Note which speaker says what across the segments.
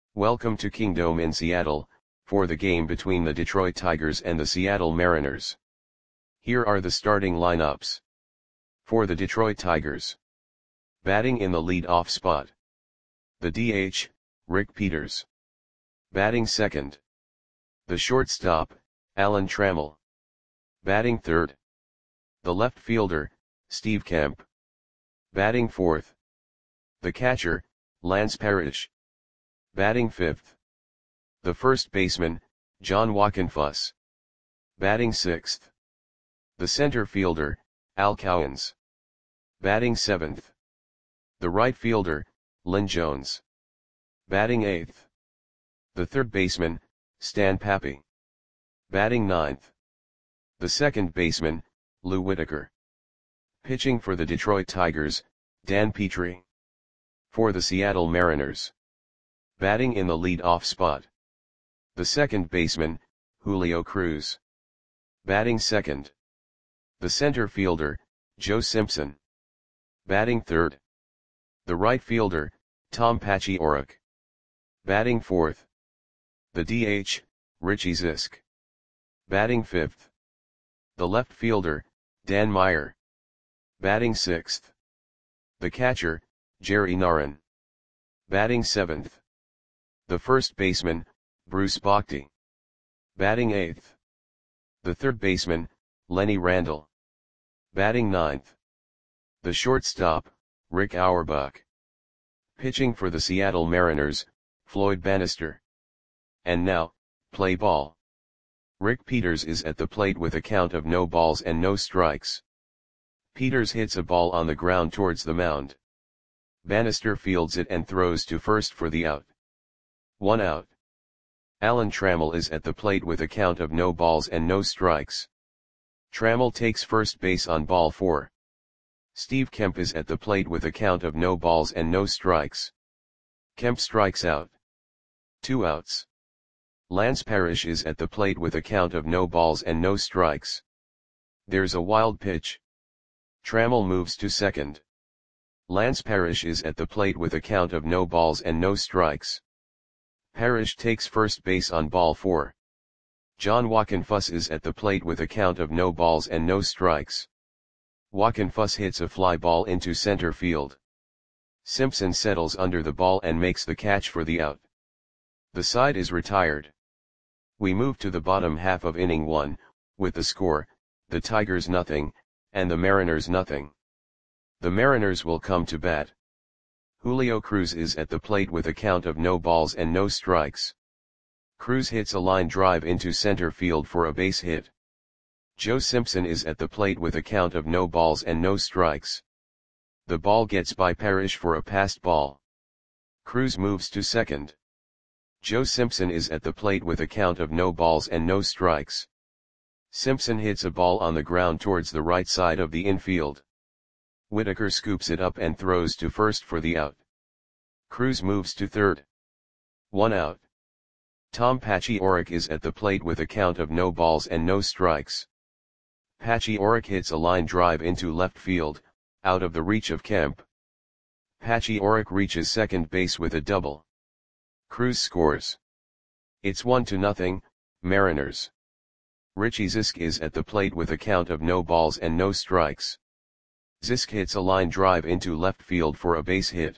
Speaker 1: Welcome to Kingdome in Seattle, for the game between the Detroit Tigers and the Seattle Mariners. Here are the starting lineups. For the Detroit Tigers. Batting in the lead-off spot. The DH, Rick Peters. Batting second. The shortstop, Alan Trammell. Batting third. The left fielder, Steve Kemp. Batting fourth. The catcher, Lance Parrish. Batting fifth. The first baseman, John Wockenfuss. Batting sixth. The center fielder, Al Cowens. Batting seventh. The right fielder, Lynn Jones. Batting eighth. The third baseman, Stan Papi. Batting ninth. The second baseman, Lou Whitaker. Pitching for the Detroit Tigers, Dan Petry. For the Seattle Mariners. Batting in the lead-off spot. The second baseman, Julio Cruz. Batting second. The center fielder, Joe Simpson. Batting third. The right fielder, Tom Paciorek. Batting fourth. The DH, Richie Zisk. Batting fifth. The left fielder, Dan Meyer. Batting sixth. The catcher, Jerry Narron. Batting seventh. The first baseman, Bruce Bochy. Batting eighth. The third baseman, Lenny Randle. Batting ninth. The shortstop, Rick Auerbach. Pitching for the Seattle Mariners, Floyd Bannister. And now, play ball. Rick Peters is at the plate with a count of no balls and no strikes. Peters hits a ball on the ground towards the mound. Bannister fields it and throws to first for the out. 1 out. Alan Trammell is at the plate with a count of no balls and no strikes. Trammell takes first base on ball 4. Steve Kemp is at the plate with a count of no balls and no strikes. Kemp strikes out. 2 outs. Lance Parrish is at the plate with a count of no balls and no strikes. There's a wild pitch. Trammell moves to second. Lance Parrish is at the plate with a count of no balls and no strikes. Parrish takes first base on ball 4. John Wockenfuss is at the plate with a count of no balls and no strikes. Wockenfuss hits a fly ball into center field. Simpson settles under the ball and makes the catch for the out. The side is retired. We move to the bottom half of inning 1, with the score, the Tigers nothing, and the Mariners nothing. The Mariners will come to bat. Julio Cruz is at the plate with a count of no balls and no strikes. Cruz hits a line drive into center field for a base hit. Joe Simpson is at the plate with a count of no balls and no strikes. The ball gets by Parrish for a passed ball. Cruz moves to second. Joe Simpson is at the plate with a count of no balls and no strikes. Simpson hits a ball on the ground towards the right side of the infield. Whitaker scoops it up and throws to first for the out. Cruz moves to third. 1 out. Tom Paciorek is at the plate with a count of no balls and no strikes. Paciorek hits a line drive into left field, out of the reach of Kemp. Paciorek reaches second base with a double. Cruz scores. It's 1-0, Mariners. Richie Zisk is at the plate with a count of no balls and no strikes. Zisk hits a line drive into left field for a base hit.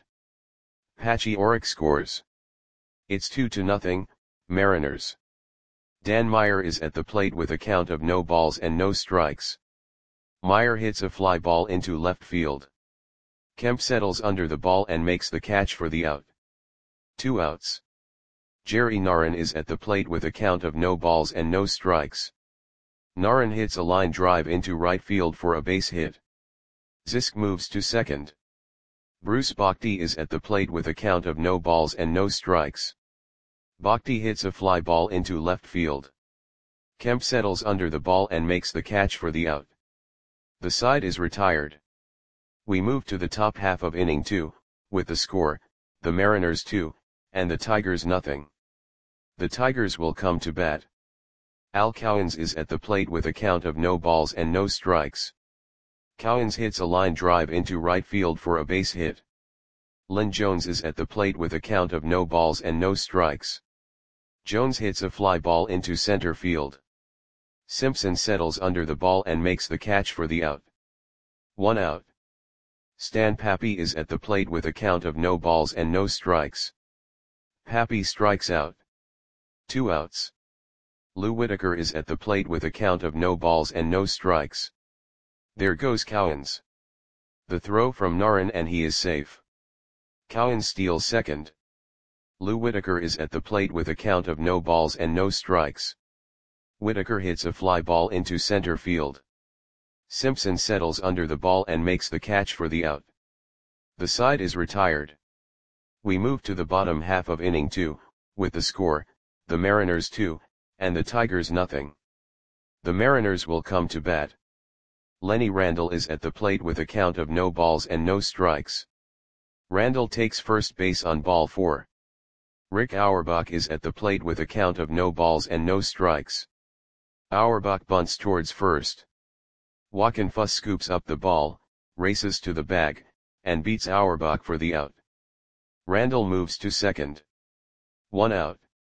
Speaker 1: Paciorek scores. It's 2-0, Mariners. Dan Meyer is at the plate with a count of no balls and no strikes. Meyer hits a fly ball into left field. Kemp settles under the ball and makes the catch for the out. 2 outs. Jerry Narron is at the plate with a count of no balls and no strikes. Narron hits a line drive into right field for a base hit. Zisk moves to second. Bruce Bochy is at the plate with a count of no balls and no strikes. Bochy hits a fly ball into left field. Kemp settles under the ball and makes the catch for the out. The side is retired. We move to the top half of inning 2, with the score, the Mariners 2, and the Tigers nothing. The Tigers will come to bat. Al Cowens is at the plate with a count of no balls and no strikes. Cowens hits a line drive into right field for a base hit. Len Jones is at the plate with a count of no balls and no strikes. Jones hits a fly ball into center field. Simpson settles under the ball and makes the catch for the out. 1 out. Stan Pappy is at the plate with a count of no balls and no strikes. Pappy strikes out. 2 outs. Lou Whitaker is at the plate with a count of no balls and no strikes. There goes Cowens. The throw from Narron and he is safe. Cowens steals second. Lou Whitaker is at the plate with a count of no balls and no strikes. Whitaker hits a fly ball into center field. Simpson settles under the ball and makes the catch for the out. The side is retired. We move to the bottom half of inning 2, with the score, the Mariners 2, and the Tigers nothing. The Mariners will come to bat. Lenny Randle is at the plate with a count of no balls and no strikes. Randle takes first base on ball 4. Rick Auerbach is at the plate with a count of no balls and no strikes. Auerbach bunts towards first. Joaquin Fuss scoops up the ball, races to the bag, and beats Auerbach for the out. Randle moves to second. 1 out.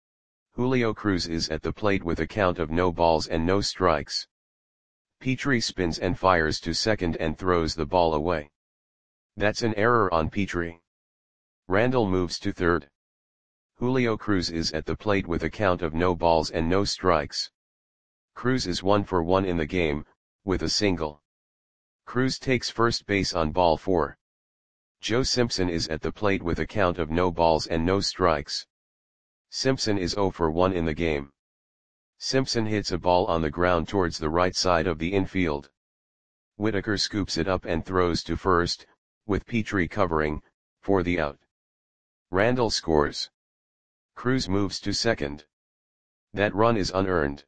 Speaker 1: Julio Cruz is at the plate with a count of no balls and no strikes. Petrie spins and fires to second and throws the ball away. That's an error on Petrie. Randle moves to third. Julio Cruz is at the plate with a count of no balls and no strikes. Cruz is 1 for 1 in the game, with a single. Cruz takes first base on ball 4. Joe Simpson is at the plate with a count of no balls and no strikes. Simpson is 0 for 1 in the game. Simpson hits a ball on the ground towards the right side of the infield. Whitaker scoops it up and throws to first, with Petrie covering, for the out. Randle scores. Cruz moves to second. That run is unearned.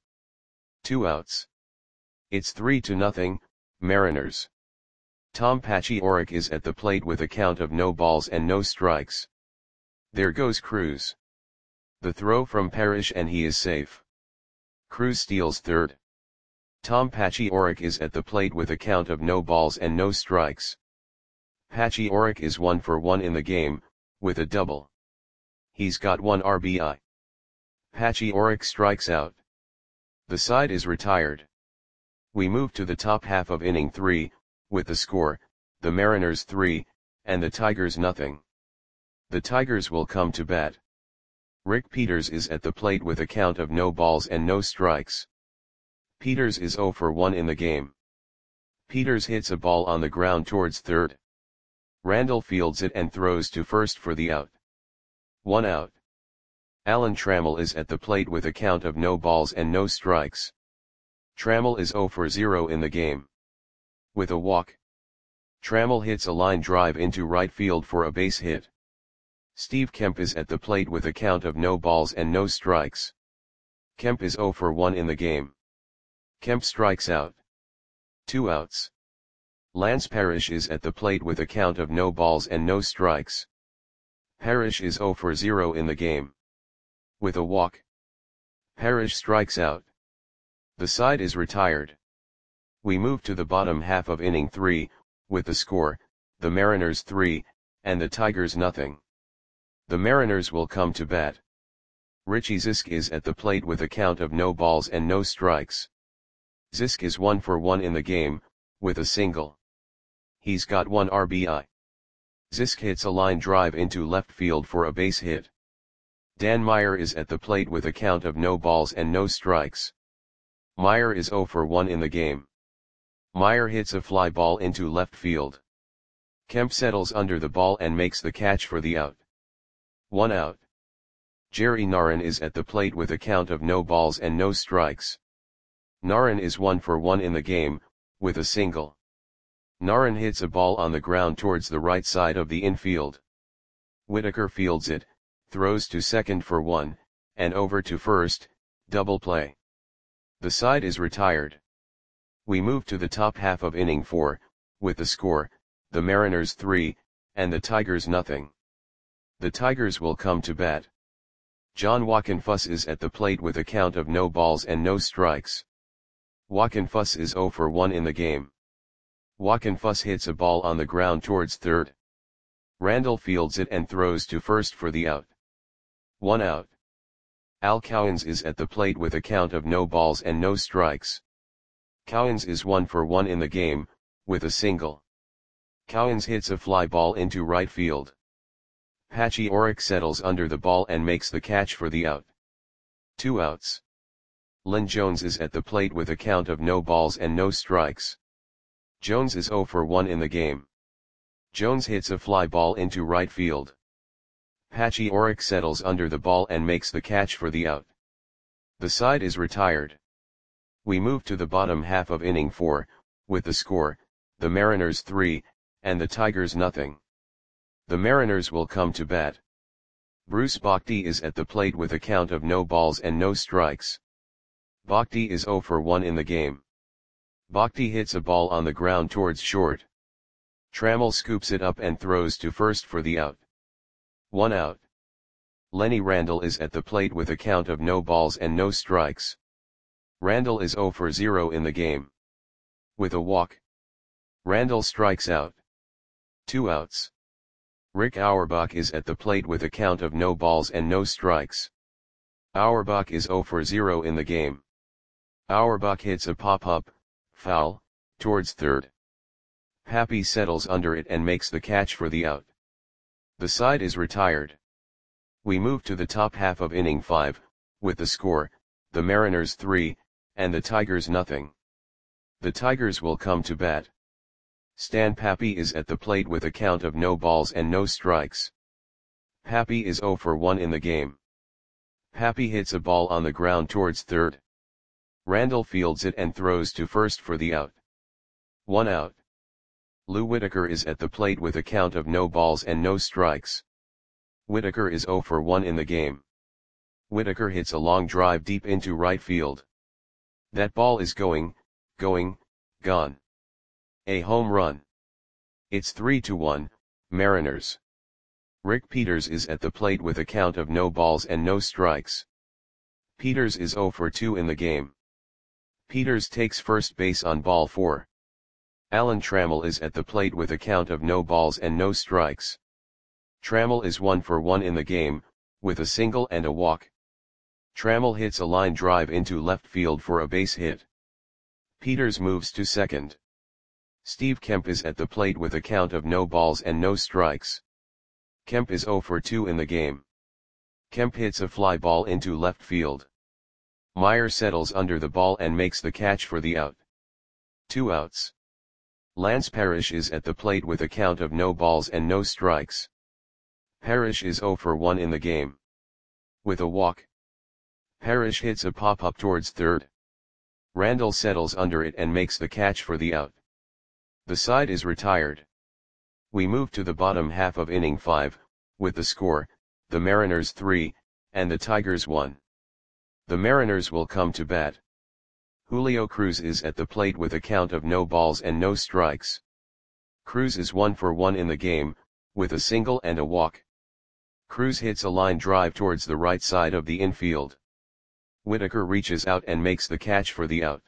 Speaker 1: 2 outs. It's 3-0, Mariners. Tom Paciorek is at the plate with a count of no balls and no strikes. There goes Cruz. The throw from Parrish and he is safe. Cruz steals third. Tom Paciorek is at the plate with a count of no balls and no strikes. Paciorek is 1 for 1 in the game, with a double. He's got 1 RBI. Paciorek strikes out. The side is retired. We move to the top half of inning 3, with the score, the Mariners 3, and the Tigers nothing. The Tigers will come to bat. Rick Peters is at the plate with a count of no balls and no strikes. Peters is 0 for 1 in the game. Peters hits a ball on the ground towards third. Randle fields it and throws to first for the out. 1 out. Alan Trammell is at the plate with a count of no balls and no strikes. Trammell is 0 for 0 in the game. With a walk. Trammell hits a line drive into right field for a base hit. Steve Kemp is at the plate with a count of no balls and no strikes. Kemp is 0 for 1 in the game. Kemp strikes out. 2 outs. Lance Parrish is at the plate with a count of no balls and no strikes. Parrish is 0 for 0 in the game. With a walk. Parrish strikes out. The side is retired. We move to the bottom half of inning 3, with the score, the Mariners 3, and the Tigers nothing. The Mariners will come to bat. Richie Zisk is at the plate with a count of no balls and no strikes. Zisk is 1 for 1 in the game, with a single. He's got 1 RBI. Zisk hits a line drive into left field for a base hit. Dan Meyer is at the plate with a count of no balls and no strikes. Meyer is 0 for 1 in the game. Meyer hits a fly ball into left field. Kemp settles under the ball and makes the catch for the out. 1 out. Jerry Narron is at the plate with a count of no balls and no strikes. Narron is 1 for 1 in the game, with a single. Narron hits a ball on the ground towards the right side of the infield. Whitaker fields it, throws to second for 1, and over to first, double play. The side is retired. We move to the top half of inning 4, with the score, the Mariners 3, and the Tigers nothing. The Tigers will come to bat. John Joaquin Fuss is at the plate with a count of no balls and no strikes. Joaquin Fuss is 0 for 1 in the game. Joaquin Fuss hits a ball on the ground towards third. Randall fields it and throws to first for the out. 1 out. Al Cowens is at the plate with a count of no balls and no strikes. Cowens is 1 for 1 in the game, with a single. Cowens hits a fly ball into right field. Patchy Orrick settles under the ball and makes the catch for the out. 2 outs. Lynn Jones is at the plate with a count of no balls and no strikes. Jones is 0 for 1 in the game. Jones hits a fly ball into right field. Patchy Orrick settles under the ball and makes the catch for the out. The side is retired. We move to the bottom half of inning 4, with the score, the Mariners 3, and the Tigers nothing. The Mariners will come to bat. Bruce Bhakdi is at the plate with a count of no balls and no strikes. Bhakdi is 0 for 1 in the game. Bhakdi hits a ball on the ground towards short. Trammell scoops it up and throws to first for the out. 1 out. Lenny Randall is at the plate with a count of no balls and no strikes. Randall is 0 for 0 in the game. With a walk. Randall strikes out. 2 outs. Rick Auerbach is at the plate with a count of no balls and no strikes. Auerbach is 0 for 0 in the game. Auerbach hits a pop-up, foul, towards third. Pappy settles under it and makes the catch for the out. The side is retired. We move to the top half of inning 5, with the score, the Mariners 3, and the Tigers nothing. The Tigers will come to bat. Stan Pappy is at the plate with a count of no balls and no strikes. Pappy is 0 for 1 in the game. Pappy hits a ball on the ground towards third. Randall fields it and throws to first for the out. 1 out. Lou Whitaker is at the plate with a count of no balls and no strikes. Whitaker is 0 for 1 in the game. Whitaker hits a long drive deep into right field. That ball is gone. A home run. It's 3-1, Mariners. Rick Peters is at the plate with a count of no balls and no strikes. Peters is 0 for 2 in the game. Peters takes first base on ball 4. Alan Trammell is at the plate with a count of no balls and no strikes. Trammell is 1 for 1 in the game, with a single and a walk. Trammell hits a line drive into left field for a base hit. Peters moves to second. Steve Kemp is at the plate with a count of no balls and no strikes. Kemp is 0 for 2 in the game. Kemp hits a fly ball into left field. Meyer settles under the ball and makes the catch for the out. 2 outs. Lance Parrish is at the plate with a count of no balls and no strikes. Parrish is 0 for 1 in the game. With a walk. Parrish hits a pop-up towards third. Randall settles under it and makes the catch for the out. The side is retired. We move to the bottom half of inning 5, with the score, the Mariners 3, and the Tigers 1. The Mariners will come to bat. Julio Cruz is at the plate with a count of no balls and no strikes. Cruz is 1 for 1 in the game, with a single and a walk. Cruz hits a line drive towards the right side of the infield. Whitaker reaches out and makes the catch for the out.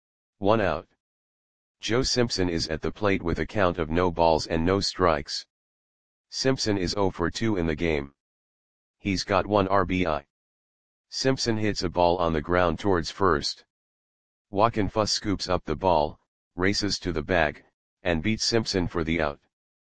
Speaker 1: 1 out. Joe Simpson is at the plate with a count of no balls and no strikes. Simpson is 0 for 2 in the game. He's got 1 RBI. Simpson hits a ball on the ground towards first. Joaquin Fuss scoops up the ball, races to the bag, and beats Simpson for the out.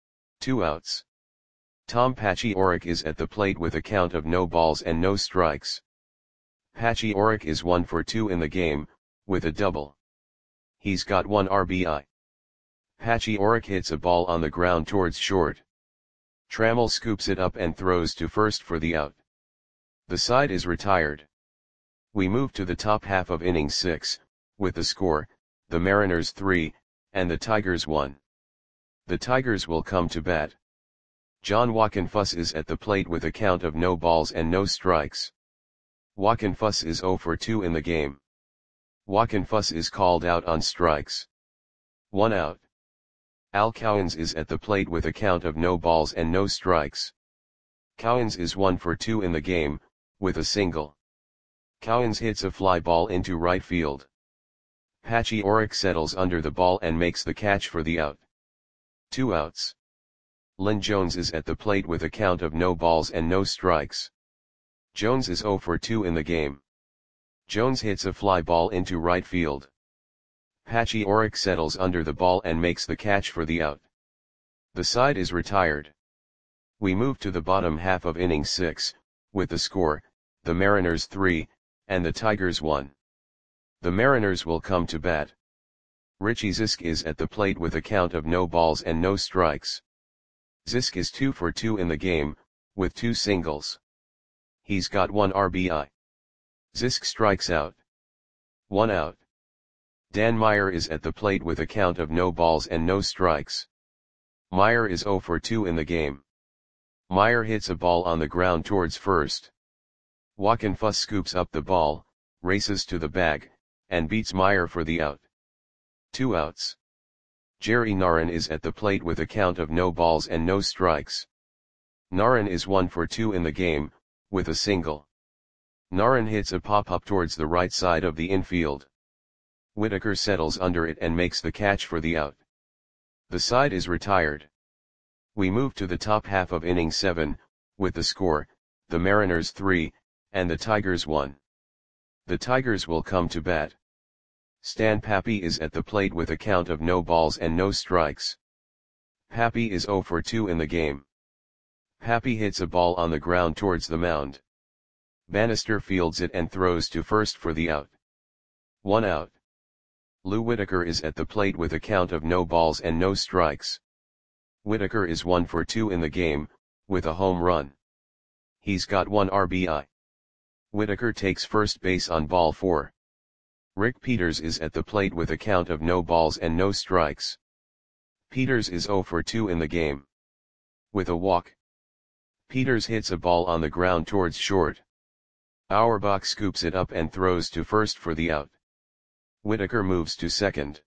Speaker 1: 2 outs. Tom Patchy Orrick is at the plate with a count of no balls and no strikes. Patchy Orrick is 1 for 2 in the game, with a double. He's got 1 RBI. Patchy Orrick hits a ball on the ground towards short. Trammell scoops it up and throws to first for the out. The side is retired. We move to the top half of inning 6, with the score, the Mariners 3, and the Tigers 1. The Tigers will come to bat. John Joaquin Fuss is at the plate with a count of no balls and no strikes. Joaquin Fuss is 0 for 2 in the game. Joaquin Fuss is called out on strikes. 1 out. Al Cowens is at the plate with a count of no balls and no strikes. Cowens is 1 for 2 in the game, with a single. Cowens hits a fly ball into right field. Patchy Orrick settles under the ball and makes the catch for the out. 2 outs. Lynn Jones is at the plate with a count of no balls and no strikes. Jones is 0 for 2 in the game. Jones hits a fly ball into right field. Patchy Oric settles under the ball and makes the catch for the out. The side is retired. We move to the bottom half of inning 6, with the score, the Mariners 3, and the Tigers 1. The Mariners will come to bat. Richie Zisk is at the plate with a count of no balls and no strikes. Zisk is 2 for 2 in the game, with 2 singles. He's got 1 RBI. Zisk strikes out. 1 out. Dan Meyer is at the plate with a count of no balls and no strikes. Meyer is 0 for 2 in the game. Meyer hits a ball on the ground towards first. Joaquin Fuss scoops up the ball, races to the bag, and beats Meyer for the out. 2 outs. Jerry Narron is at the plate with a count of no balls and no strikes. Narron is 1 for 2 in the game, with a single. Narron hits a pop-up towards the right side of the infield. Whitaker settles under it and makes the catch for the out. The side is retired. We move to the top half of inning 7, with the score, the Mariners 3, and the Tigers 1. The Tigers will come to bat. Stan Pappy is at the plate with a count of no balls and no strikes. Pappy is 0 for 2 in the game. Pappy hits a ball on the ground towards the mound. Bannister fields it and throws to first for the out. 1 out. Lou Whitaker is at the plate with a count of no balls and no strikes. Whitaker is 1 for 2 in the game, with a home run. He's got 1 RBI. Whitaker takes first base on ball 4. Rick Peters is at the plate with a count of no balls and no strikes. Peters is 0 for 2 in the game. With a walk. Peters hits a ball on the ground towards short. Auerbach scoops it up and throws to first for the out. Whitaker moves to second.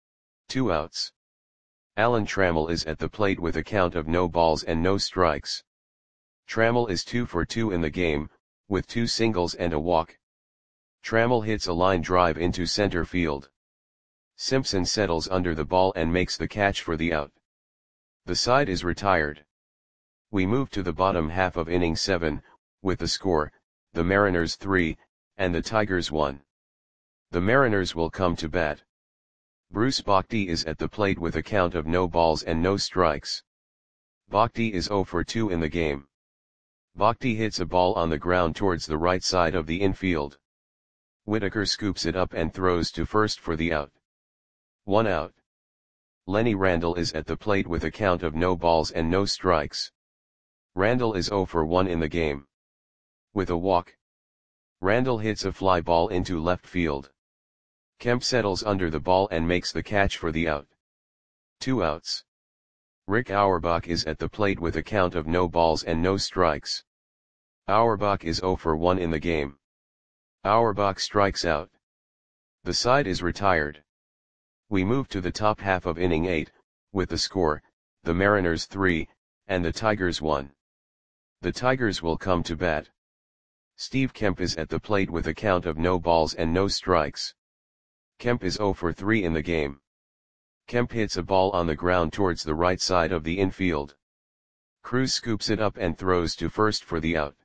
Speaker 1: 2 outs. Alan Trammell is at the plate with a count of no balls and no strikes. Trammell is 2 for 2 in the game, with 2 singles and a walk. Trammell hits a line drive into center field. Simpson settles under the ball and makes the catch for the out. The side is retired. We move to the bottom half of inning 7, with the score, the Mariners 3, and the Tigers 1. The Mariners will come to bat. Bruce Bochy is at the plate with a count of no balls and no strikes. Bochy is 0 for 2 in the game. Bochy hits a ball on the ground towards the right side of the infield. Whitaker scoops it up and throws to first for the out. 1 out. Lenny Randle is at the plate with a count of no balls and no strikes. Randle is 0 for 1 in the game. With a walk. Randle hits a fly ball into left field. Kemp settles under the ball and makes the catch for the out. 2 outs. Rick Auerbach is at the plate with a count of no balls and no strikes. Auerbach is 0 for 1 in the game. Auerbach strikes out. The side is retired. We move to the top half of inning 8, with the score, the Mariners 3, and the Tigers 1. The Tigers will come to bat. Steve Kemp is at the plate with a count of no balls and no strikes. Kemp is 0 for 3 in the game. Kemp hits a ball on the ground towards the right side of the infield. Cruz scoops it up and throws to first for the out.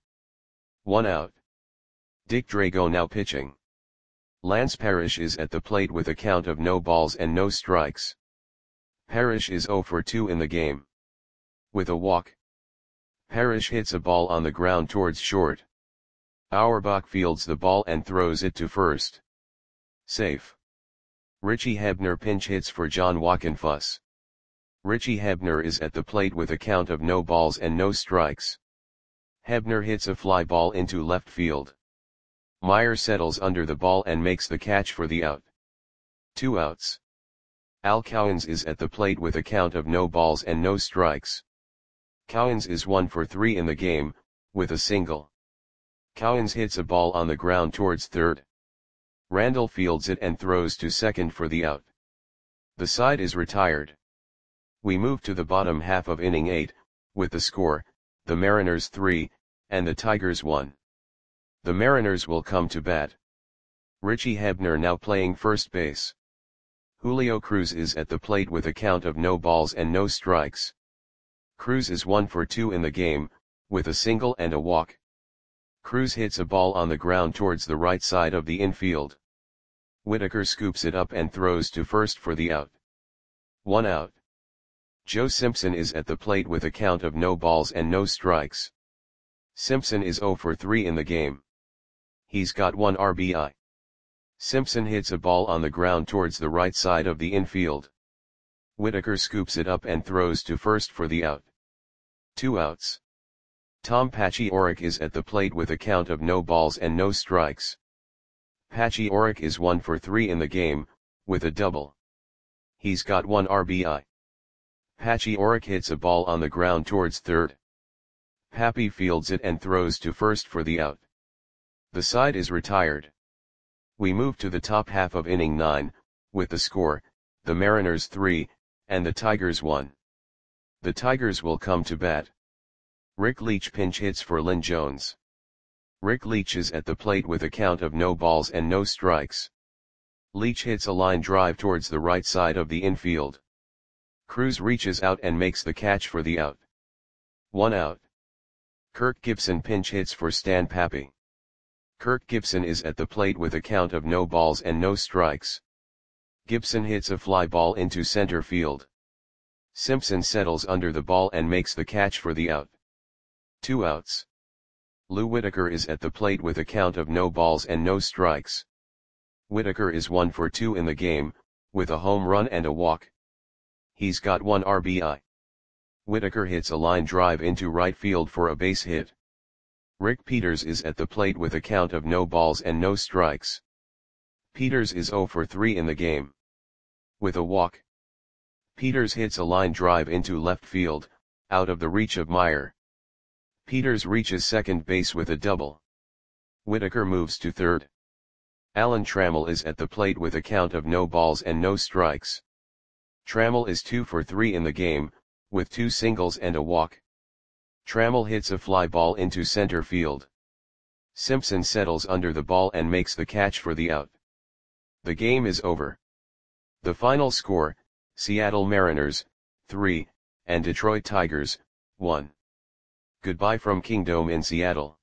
Speaker 1: 1 out. Dick Drago now pitching. Lance Parrish is at the plate with a count of no balls and no strikes. Parrish is 0 for 2 in the game. With a walk. Parrish hits a ball on the ground towards short. Auerbach fields the ball and throws it to first. Safe. Richie Hebner pinch hits for John Joaquin Fuss. Richie Hebner is at the plate with a count of no balls and no strikes. Hebner hits a fly ball into left field. Meyer settles under the ball and makes the catch for the out. 2 outs. Al Cowens is at the plate with a count of no balls and no strikes. Cowens is 1 for 3 in the game, with a single. Cowens hits a ball on the ground towards third. Randle fields it and throws to second for the out. The side is retired. We move to the bottom half of inning 8, with the score, the Mariners 3, and the Tigers 1. The Mariners will come to bat. Richie Hebner now playing first base. Julio Cruz is at the plate with a count of no balls and no strikes. Cruz is 1 for 2 in the game, with a single and a walk. Cruz hits a ball on the ground towards the right side of the infield. Whitaker scoops it up and throws to first for the out. 1 out. Joe Simpson is at the plate with a count of no balls and no strikes. Simpson is 0 for 3 in the game. He's got 1 RBI. Simpson hits a ball on the ground towards the right side of the infield. Whitaker scoops it up and throws to first for the out. 2 outs. Tom Pachioric is at the plate with a count of no balls and no strikes. Pachioric is 1 for 3 in the game, with a double. He's got 1 RBI. Pachioric hits a ball on the ground towards third. Pappy fields it and throws to first for the out. The side is retired. We move to the top half of inning 9, with the score, the Mariners 3, and the Tigers 1. The Tigers will come to bat. Rick Leach pinch hits for Lynn Jones. Rick Leach is at the plate with a count of no balls and no strikes. Leach hits a line drive towards the right side of the infield. Cruz reaches out and makes the catch for the out. 1 out. Kirk Gibson pinch hits for Stan Pappy. Kirk Gibson is at the plate with a count of no balls and no strikes. Gibson hits a fly ball into center field. Simpson settles under the ball and makes the catch for the out. 2 outs. Lou Whitaker is at the plate with a count of no balls and no strikes. Whitaker is 1 for 2 in the game, with a home run and a walk. He's got 1 RBI. Whitaker hits a line drive into right field for a base hit. Rick Peters is at the plate with a count of no balls and no strikes. Peters is 0 for 3 in the game. With a walk. Peters hits a line drive into left field, out of the reach of Meyer. Peters reaches second base with a double. Whitaker moves to third. Alan Trammell is at the plate with a count of no balls and no strikes. Trammell is 2 for 3 in the game, with 2 singles and a walk. Trammell hits a fly ball into center field. Simpson settles under the ball and makes the catch for the out. The game is over. The final score, Seattle Mariners, 3, and Detroit Tigers, 1. Goodbye from Kingdome in Seattle.